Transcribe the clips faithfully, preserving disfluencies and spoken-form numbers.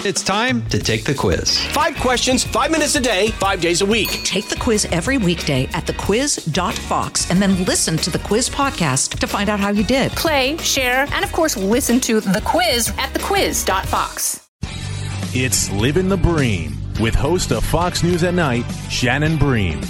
It's time to take the quiz. Five questions, five minutes a day, five days a week. Take the quiz every weekday at the quiz dot fox and then listen to the quiz podcast to find out how you did. Play, share, and of course, listen to the quiz at the quiz dot fox. It's Living the Bream with host of Fox News at Night, Shannon Bream.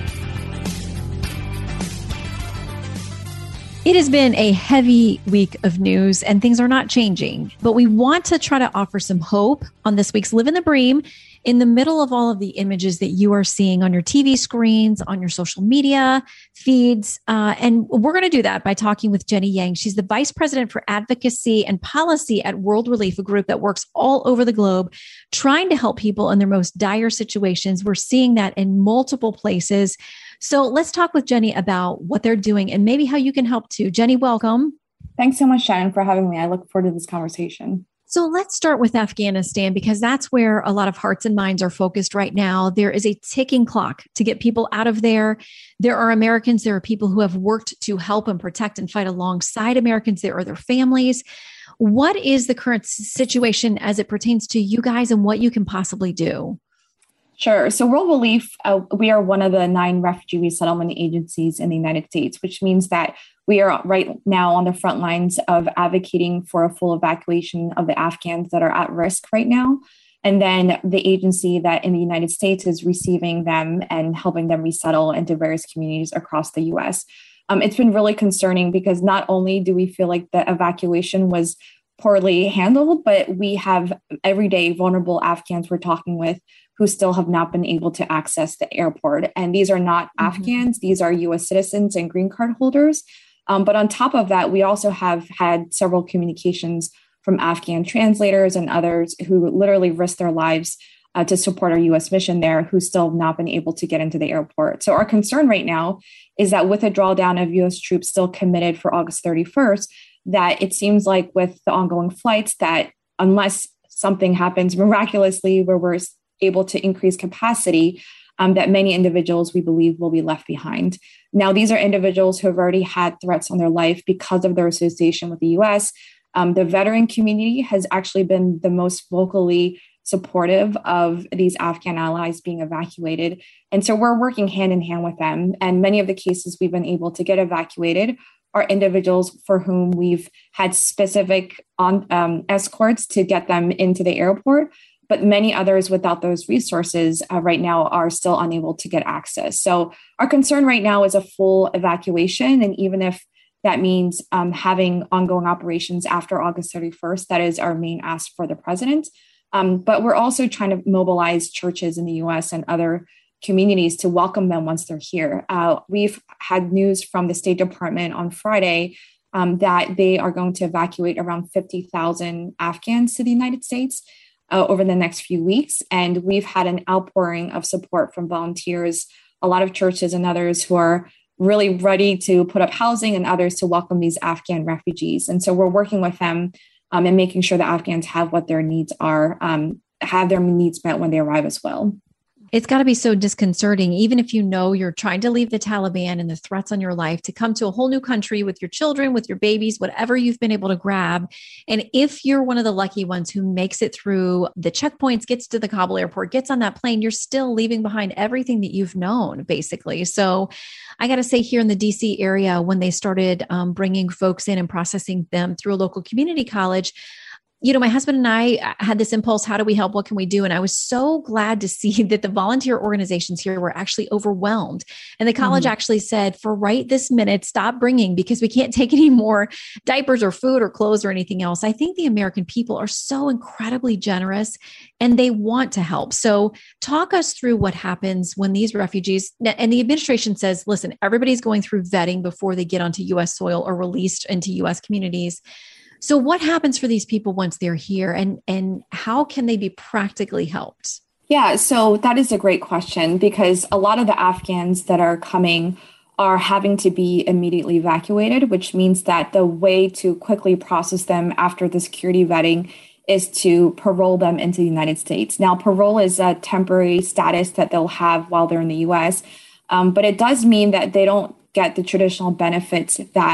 It has been a heavy week of news and things are not changing, but we want to try to offer some hope on this week's Live in the Bream in the middle of all of the images that you are seeing on your T V screens, on your social media feeds. Uh, and we're going to do that by talking with Jenny Yang. She's the Vice President for Advocacy and Policy at World Relief, a group that works all over the globe, trying to help people in their most dire situations. We're seeing that in multiple places. So let's talk with Jenny about what they're doing and maybe how you can help too. Jenny, welcome. Thanks so much, Shannon, for having me. I look forward to this conversation. So let's start with Afghanistan, because that's where a lot of hearts and minds are focused right now. There is a ticking clock to get people out of there. There are Americans, there are people who have worked to help and protect and fight alongside Americans. There are their families. What is the current situation as it pertains to you guys and what you can possibly do? Sure. So World Relief, uh, we are one of the nine refugee resettlement agencies in the United States, which means that we are right now on the front lines of advocating for a full evacuation of the Afghans that are at risk right now. And then the agency that in the United States is receiving them and helping them resettle into various communities across the U S. Um, it's been really concerning because not only do we feel like the evacuation was poorly handled, but we have everyday vulnerable Afghans we're talking with who still have not been able to access the airport. And these are not mm-hmm. Afghans, these are U S citizens and green card holders. Um, but on top of that, we also have had several communications from Afghan translators and others who literally risked their lives uh, to support our U S mission there, who still have not been able to get into the airport. So our concern right now is that with a drawdown of U S troops still committed for August thirty-first, that it seems like with the ongoing flights that unless something happens miraculously where we're able to increase capacity, um, that many individuals we believe will be left behind. Now, these are individuals who have already had threats on their life because of their association with the U S. Um, the veteran community has actually been the most vocally supportive of these Afghan allies being evacuated. And so we're working hand in hand with them. And many of the cases we've been able to get evacuated are individuals for whom we've had specific on, um, escorts to get them into the airport. But many others without those resources uh, right now are still unable to get access. So our concern right now is a full evacuation. And even if that means um, having ongoing operations after August thirty-first, that is our main ask for the president. Um, but we're also trying to mobilize churches in the U S and other communities to welcome them once they're here. Uh, we've had news from the State Department on Friday um, that they are going to evacuate around fifty thousand Afghans to the United States Uh, over the next few weeks. And we've had an outpouring of support from volunteers, a lot of churches and others who are really ready to put up housing and others to welcome these Afghan refugees. And so we're working with them um, and making sure that Afghans have what their needs are, um, have their needs met when they arrive as well. It's got to be so disconcerting, even if you know you're trying to leave the Taliban and the threats on your life, to come to a whole new country with your children, with your babies, whatever you've been able to grab. And if you're one of the lucky ones who makes it through the checkpoints, gets to the Kabul airport, gets on that plane, you're still leaving behind everything that you've known, basically. So I got to say, here in the D C area, when they started um, bringing folks in and processing them through a local community college, you know, my husband and I had this impulse, how do we help? What can we do? And I was so glad to see that the volunteer organizations here were actually overwhelmed. And the college mm-hmm. actually said, for right this minute, stop bringing, because we can't take any more diapers or food or clothes or anything else. I think the American people are so incredibly generous and they want to help. So talk us through what happens when these refugees, and the administration says, listen, everybody's going through vetting before they get onto U S soil or released into U S communities. So what happens for these people once they're here, and, and how can they be practically helped? Yeah, so that is a great question, because a lot of the Afghans that are coming are having to be immediately evacuated, which means that the way to quickly process them after the security vetting is to parole them into the United States. Now, parole is a temporary status that they'll have while they're in the U S, um, but it does mean that they don't get the traditional benefits that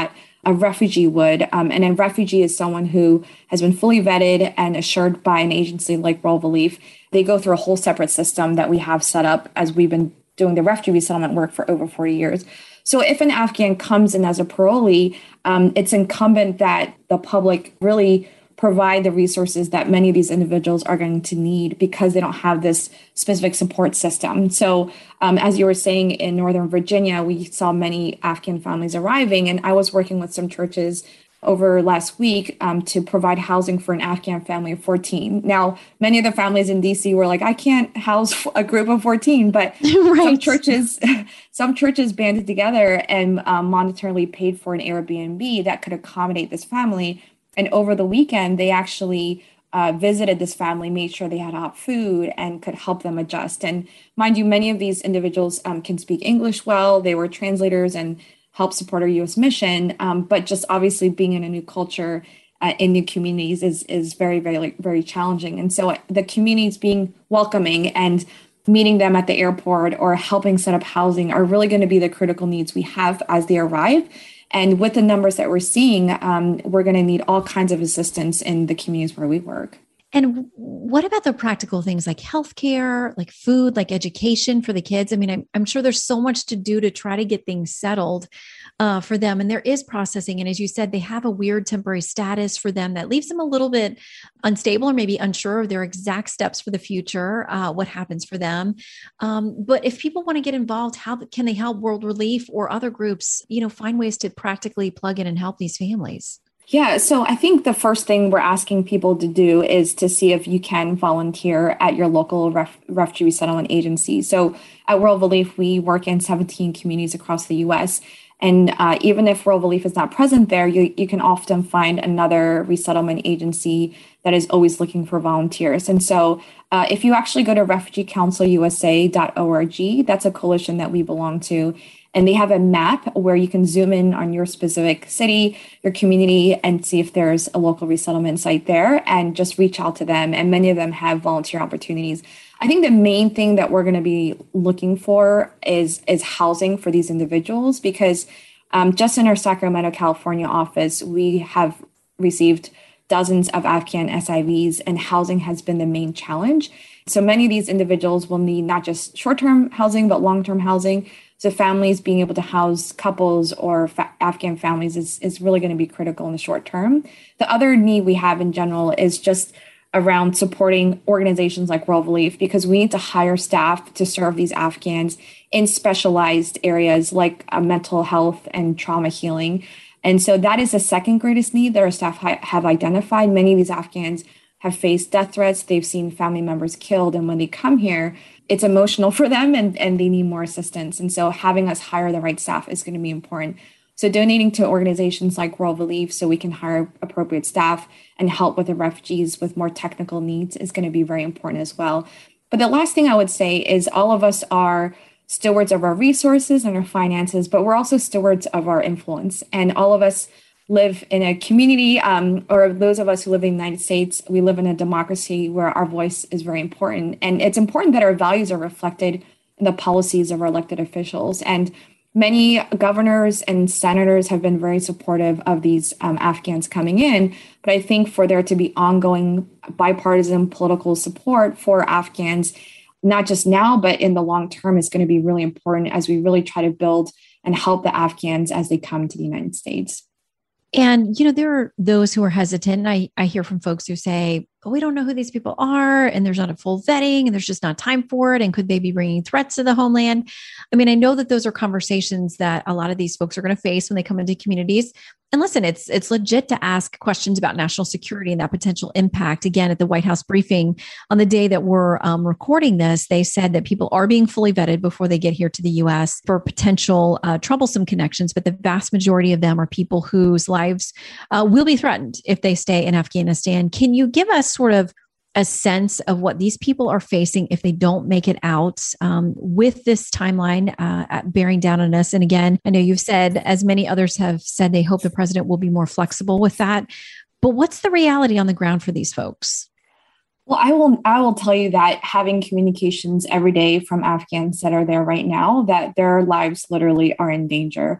a refugee would. Um, and a refugee is someone who has been fully vetted and assured by an agency like World Relief. They go through a whole separate system that we have set up as we've been doing the refugee resettlement work for over forty years. So if an Afghan comes in as a parolee, um, it's incumbent that the public really provide the resources that many of these individuals are going to need because they don't have this specific support system. So um, as you were saying, in Northern Virginia, we saw many Afghan families arriving, and I was working with some churches over last week um, to provide housing for an Afghan family of fourteen. Now, many of the families in D C were like, I can't house a group of fourteen, but right. some churches some churches banded together and um, monetarily paid for an Airbnb that could accommodate this family. And over the weekend, they actually uh, visited this family, made sure they had hot food and could help them adjust. And mind you, many of these individuals um, can speak English well. They were translators and help support our U S mission. Um, but just obviously being in a new culture uh, in new communities is, is very, very, very challenging. And so the communities being welcoming and meeting them at the airport or helping set up housing are really going to be the critical needs we have as they arrive. And with the numbers that we're seeing, um, we're going to need all kinds of assistance in the communities where we work. And what about the practical things like healthcare, like food, like education for the kids? I mean, I'm, I'm sure there's so much to do to try to get things settled uh, for them. And there is processing. And as you said, they have a weird temporary status for them that leaves them a little bit unstable or maybe unsure of their exact steps for the future, uh, what happens for them. Um, but if people want to get involved, how can they help World Relief or other groups, you know, find ways to practically plug in and help these families? Yeah, so I think the first thing we're asking people to do is to see if you can volunteer at your local ref- refugee resettlement agency. So at World Relief, we work in seventeen communities across the U S. And uh, even if World Relief is not present there, you, you can often find another resettlement agency that is always looking for volunteers. And so uh, if you actually go to refugee council u s a dot org, that's a coalition that we belong to. And they have a map where you can zoom in on your specific city, your community, and see if there's a local resettlement site there and just reach out to them. And many of them have volunteer opportunities. I think the main thing that we're going to be looking for is, is housing for these individuals, because um, just in our Sacramento, California office, we have received dozens of Afghan S I Vs, and housing has been the main challenge. So many of these individuals will need not just short-term housing, but long-term housing. So families being able to house couples or fa- Afghan families is, is really going to be critical in the short term. The other need we have in general is just around supporting organizations like World Relief, because we need to hire staff to serve these Afghans in specialized areas like uh, mental health and trauma healing. And so that is the second greatest need that our staff ha- have identified. Many of these Afghans have faced death threats. They've seen family members killed. And when they come here, it's emotional for them and, and they need more assistance. And so having us hire the right staff is going to be important. So donating to organizations like World Relief so we can hire appropriate staff and help with the refugees with more technical needs is going to be very important as well. But the last thing I would say is all of us are stewards of our resources and our finances, but we're also stewards of our influence. And all of us live in a community, um, or those of us who live in the United States, we live in a democracy where our voice is very important. And it's important that our values are reflected in the policies of our elected officials. And many governors and senators have been very supportive of these um, Afghans coming in. But I think for there to be ongoing bipartisan political support for Afghans, not just now, but in the long term, is going to be really important as we really try to build and help the Afghans as they come to the United States. And, you know, there are those who are hesitant. And I, I hear from folks who say, oh, we don't know who these people are, and there's not a full vetting, and there's just not time for it. And could they be bringing threats to the homeland? I mean, I know that those are conversations that a lot of these folks are going to face when they come into communities. And listen, it's it's legit to ask questions about national security and that potential impact. Again, at the White House briefing on the day that we're um, recording this, they said that people are being fully vetted before they get here to the U S for potential uh, troublesome connections. But the vast majority of them are people whose lives uh, will be threatened if they stay in Afghanistan. Can you give us sort of a sense of what these people are facing if they don't make it out um, with this timeline uh, bearing down on us? And again, I know you've said, as many others have said, they hope the president will be more flexible with that. But what's the reality on the ground for these folks? Well, I will I will tell you that having communications every day from Afghans that are there right now, that their lives literally are in danger.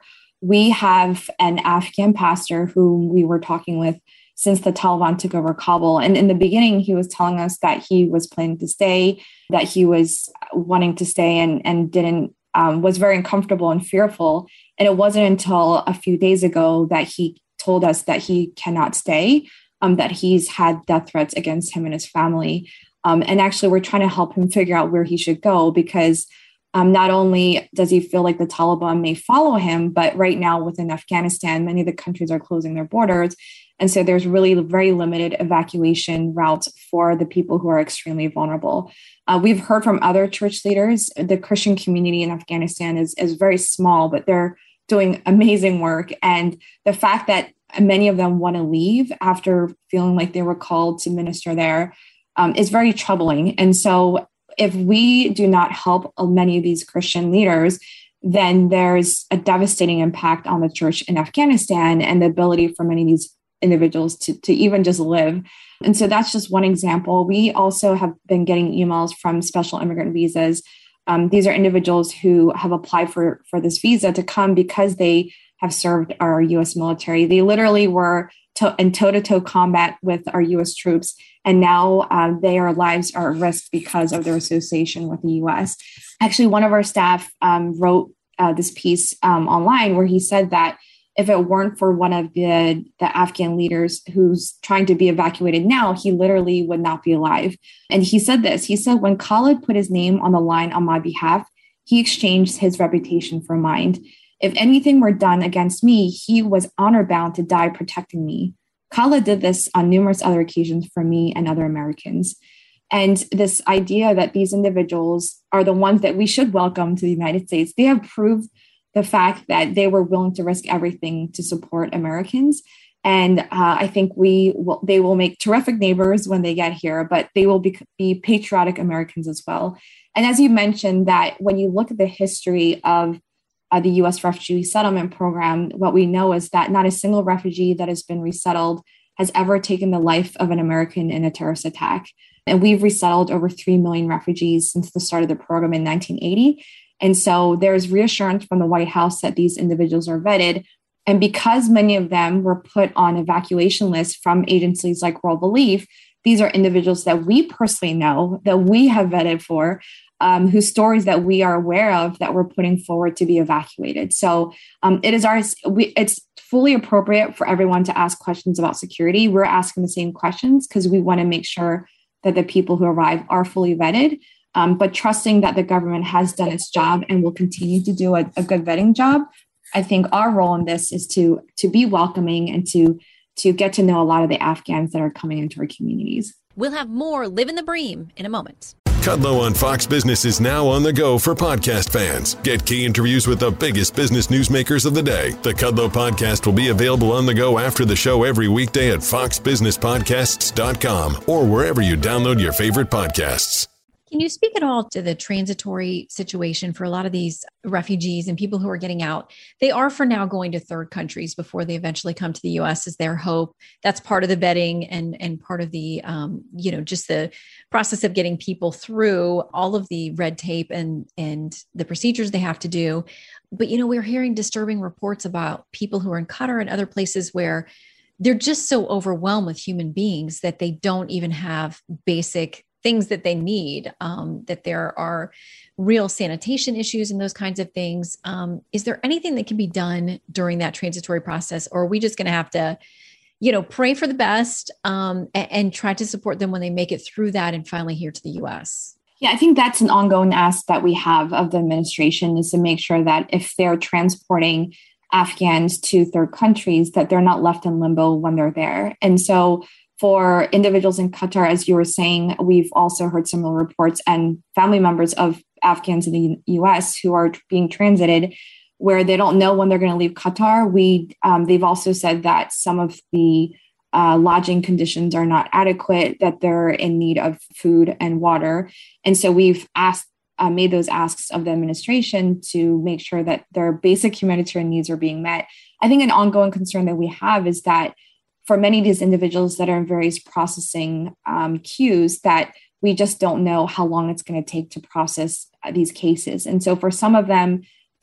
we have an Afghan pastor whom we were talking with since the Taliban took over Kabul. And in the beginning, he was telling us that he was planning to stay, that he was wanting to stay and, and didn't, um, was very uncomfortable and fearful. And it wasn't until a few days ago that he told us that he cannot stay, um, that he's had death threats against him and his family. Um, and actually, we're trying to help him figure out where he should go because um, not only does he feel like the Taliban may follow him, but right now within Afghanistan, many of the countries are closing their borders. And so there's really very limited evacuation routes for the people who are extremely vulnerable. Uh, we've heard from other church leaders. The Christian community in Afghanistan is, is very small, but they're doing amazing work. And the fact that many of them want to leave after feeling like they were called to minister there um, is very troubling. And so if we do not help many of these Christian leaders, then there's a devastating impact on the church in Afghanistan and the ability for many of these individuals to, to even just live. And so that's just one example. We also have been getting emails from special immigrant visas. Um, these are individuals who have applied for, for this visa to come because they have served our U S military. They literally were to, in toe-to-toe combat with our U S troops. And now uh, their lives are at risk because of their association with the U S. Actually, one of our staff um, wrote uh, this piece um, online where he said that if it weren't for one of the, the Afghan leaders who's trying to be evacuated now, he literally would not be alive. And he said this, he said, when Khalid put his name on the line on my behalf, he exchanged his reputation for mine. If anything were done against me, he was honor bound to die protecting me. Khalid did this on numerous other occasions for me and other Americans. And this idea that these individuals are the ones that we should welcome to the United States, they have proved the fact that they were willing to risk everything to support Americans. And uh, I think we will, they will make terrific neighbors when they get here, but they will be, be patriotic Americans as well. And as you mentioned, that when you look at the history of uh, the U S refugee settlement program, what we know is that not a single refugee that has been resettled has ever taken the life of an American in a terrorist attack. And we've resettled over three million refugees since the start of the program in nineteen eighty. And so there's reassurance from the White House that these individuals are vetted. And because many of them were put on evacuation lists from agencies like World Relief, these are individuals that we personally know, that we have vetted for, um, whose stories that we are aware of that we're putting forward to be evacuated. So um, it is ours. We, it's fully appropriate for everyone to ask questions about security. We're asking the same questions because we want to make sure that the people who arrive are fully vetted. Um, but trusting that the government has done its job and will continue to do a, a good vetting job. I think our role in this is to, to be welcoming and to, to get to know a lot of the Afghans that are coming into our communities. We'll have more Live in the Bream in a moment. Kudlow on Fox Business is now on the go for podcast fans. Get key interviews with the biggest business newsmakers of the day. The Kudlow podcast will be available on the go after the show every weekday at fox business podcasts dot com or wherever you download your favorite podcasts. Can you speak at all to the transitory situation for a lot of these refugees and people who are getting out? They are for now going to third countries before they eventually come to the U S is their hope. That's part of the vetting and, and part of the, um, you know, just the process of getting people through all of the red tape and, and the procedures they have to do. But, you know, we're hearing disturbing reports about people who are in Qatar and other places where they're just so overwhelmed with human beings that they don't even have basic things that they need, um, that there are real sanitation issues and those kinds of things. Um, is there anything that can be done during that transitory process? Or are we just going to have to, you know, pray for the best um, and, and try to support them when they make it through that and finally here to the U S? Yeah, I think that's an ongoing ask that we have of the administration is to make sure that if they're transporting Afghans to third countries, that they're not left in limbo when they're there. And so for individuals in Qatar, as you were saying, we've also heard similar reports and family members of Afghans in the U S who are being transited where they don't know when they're going to leave Qatar. We, um, they've also said that some of the uh, lodging conditions are not adequate, that they're in need of food and water. And so we've asked, uh, made those asks of the administration to make sure that their basic humanitarian needs are being met. I think an ongoing concern that we have is that for many of these individuals that are in various processing um, queues, that we just don't know how long it's going to take to process these cases. And so for some of them,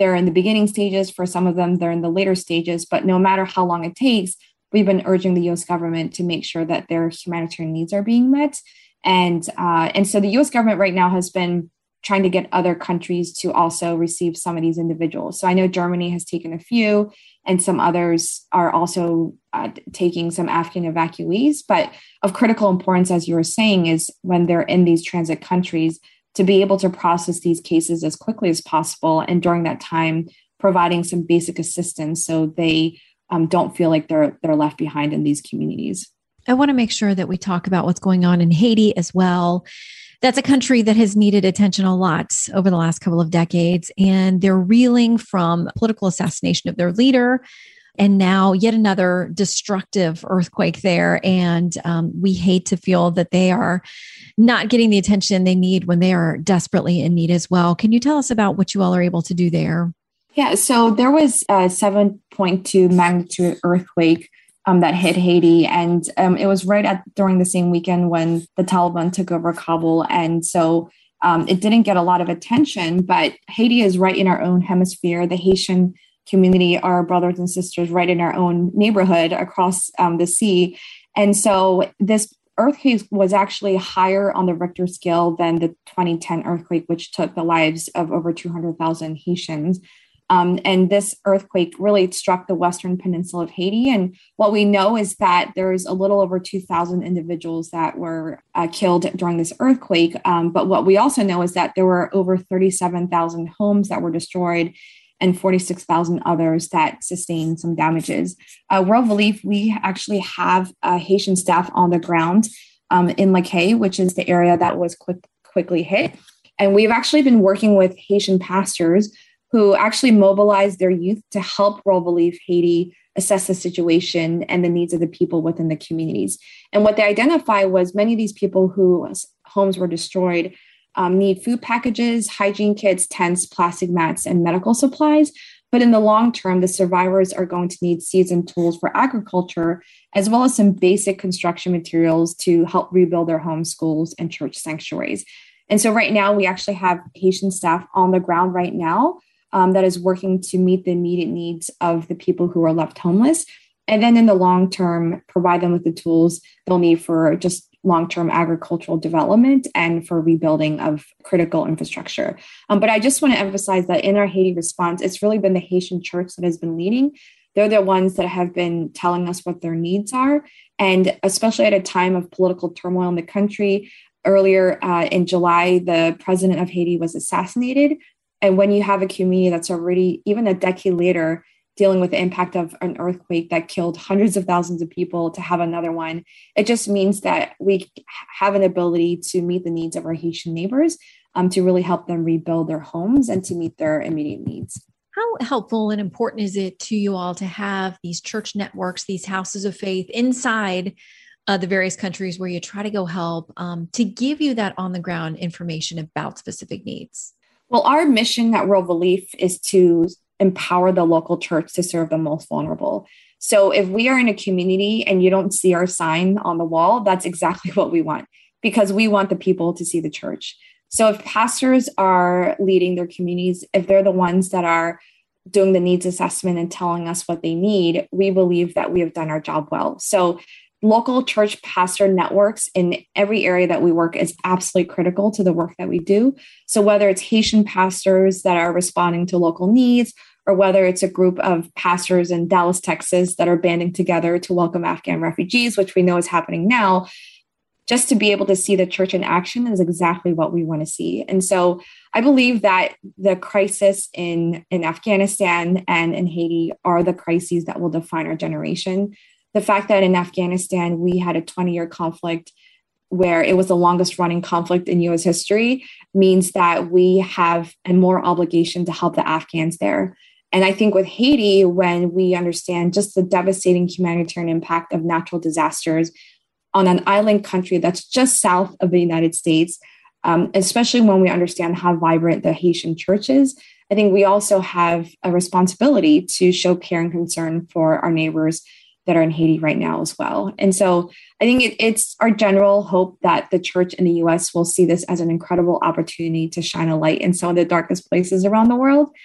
they're in the beginning stages. For some of them, they're in the later stages. But no matter how long it takes, we've been urging the U S government to make sure that their humanitarian needs are being met. And, uh, and so the U S government right now has been trying to get other countries to also receive some of these individuals. So I know Germany has taken a few, and some others are also uh, taking some Afghan evacuees. But of critical importance, as you were saying, is when they're in these transit countries, to be able to process these cases as quickly as possible. And during that time, providing some basic assistance so they um, don't feel like they're they're left behind in these communities. I want to make sure that we talk about what's going on in Haiti as well. That's a country that has needed attention a lot over the last couple of decades, and they're reeling from political assassination of their leader, and now yet another destructive earthquake there. And um, we hate to feel that they are not getting the attention they need when they are desperately in need as well. Can you tell us about what you all are able to do there? Yeah, so there was a seven point two magnitude earthquake Um, that hit Haiti. And um, it was right at during the same weekend when the Taliban took over Kabul. And so um, it didn't get a lot of attention, but Haiti is right in our own hemisphere. The Haitian community are brothers and sisters right in our own neighborhood across um, the sea. And so this earthquake was actually higher on the Richter scale than the twenty ten earthquake, which took the lives of over two hundred thousand Haitians. Um, and this earthquake really struck the western peninsula of Haiti. And what we know is that there's a little over two thousand individuals that were uh, killed during this earthquake. Um, but what we also know is that there were over thirty-seven thousand homes that were destroyed and forty-six thousand others that sustained some damages. Uh, World Relief, we actually have uh, Haitian staff on the ground um, in Lakay, which is the area that was quick, quickly hit. And we've actually been working with Haitian pastors who actually mobilized their youth to help World Relief Haiti assess the situation and the needs of the people within the communities. And what they identified was many of these people whose homes were destroyed um, need food packages, hygiene kits, tents, plastic mats, and medical supplies. But in the long term, the survivors are going to need seeds and tools for agriculture, as well as some basic construction materials to help rebuild their homes, schools, and church sanctuaries. And so right now, we actually have Haitian staff on the ground right now Um, that is working to meet the immediate needs of the people who are left homeless. And then in the long term, provide them with the tools they'll need for just long-term agricultural development and for rebuilding of critical infrastructure. Um, but I just want to emphasize that in our Haiti response, it's really been the Haitian church that has been leading. They're the ones that have been telling us what their needs are. And especially at a time of political turmoil in the country, earlier uh, in July, the president of Haiti was assassinated. And when you have a community that's already, even a decade later, dealing with the impact of an earthquake that killed hundreds of thousands of people, to have another one, it just means that we have an ability to meet the needs of our Haitian neighbors, um, to really help them rebuild their homes and to meet their immediate needs. How helpful and important is it to you all to have these church networks, these houses of faith inside uh, the various countries where you try to go help, um, to give you that on the ground information about specific needs? Well, our mission at World Relief is to empower the local church to serve the most vulnerable. So if we are in a community and you don't see our sign on the wall, that's exactly what we want, because we want the people to see the church. So if pastors are leading their communities, if they're the ones that are doing the needs assessment and telling us what they need, we believe that we have done our job well. So local church pastor networks in every area that we work is absolutely critical to the work that we do. So whether it's Haitian pastors that are responding to local needs, or whether it's a group of pastors in Dallas, Texas that are banding together to welcome Afghan refugees, which we know is happening now, just to be able to see the church in action is exactly what we want to see. And so I believe that the crisis in, in Afghanistan and in Haiti are the crises that will define our generation. The fact that in Afghanistan, we had a twenty-year conflict where it was the longest running conflict in U S history means that we have a more obligation to help the Afghans there. And I think with Haiti, when we understand just the devastating humanitarian impact of natural disasters on an island country that's just south of the United States, um, especially when we understand how vibrant the Haitian church is, I think we also have a responsibility to show care and concern for our neighbors that are in Haiti right now as well. And so I think it, it's our general hope that the church in the U S will see this as an incredible opportunity to shine a light in some of the darkest places around the world,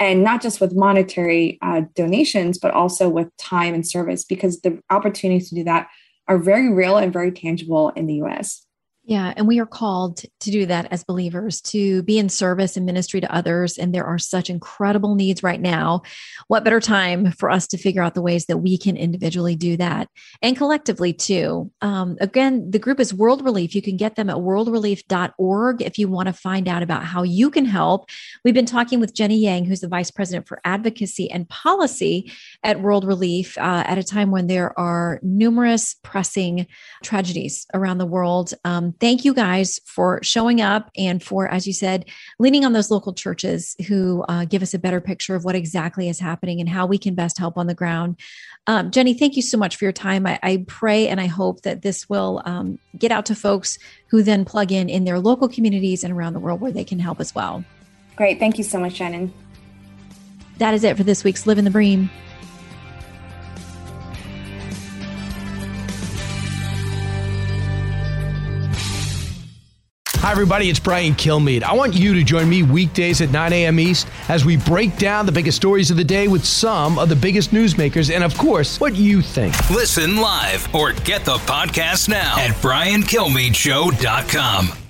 And not just with monetary uh, donations, but also with time and service, because the opportunities to do that are very real and very tangible in the U S. Yeah. And we are called to do that as believers, to be in service and ministry to others. And there are such incredible needs right now. What better time for us to figure out the ways that we can individually do that, and collectively too. Um, again, the group is World Relief. You can get them at world relief dot org if you want to find out about how you can help. We've been talking with Jenny Yang, who's the Vice President for Advocacy and Policy at World Relief, uh, at a time when there are numerous pressing tragedies around the world. Um, Thank you guys for showing up and for, as you said, leaning on those local churches who uh, give us a better picture of what exactly is happening and how we can best help on the ground. Um, Jenny, thank you so much for your time. I, I pray and I hope that this will um, get out to folks who then plug in in their local communities and around the world where they can help as well. Great. Thank you so much, Shannon. That is it for this week's Living the Bream. Hi, everybody. It's Brian Kilmeade. I want you to join me weekdays at nine a.m. East as we break down the biggest stories of the day with some of the biggest newsmakers and, of course, what you think. Listen live or get the podcast now at brian kilmeade show dot com.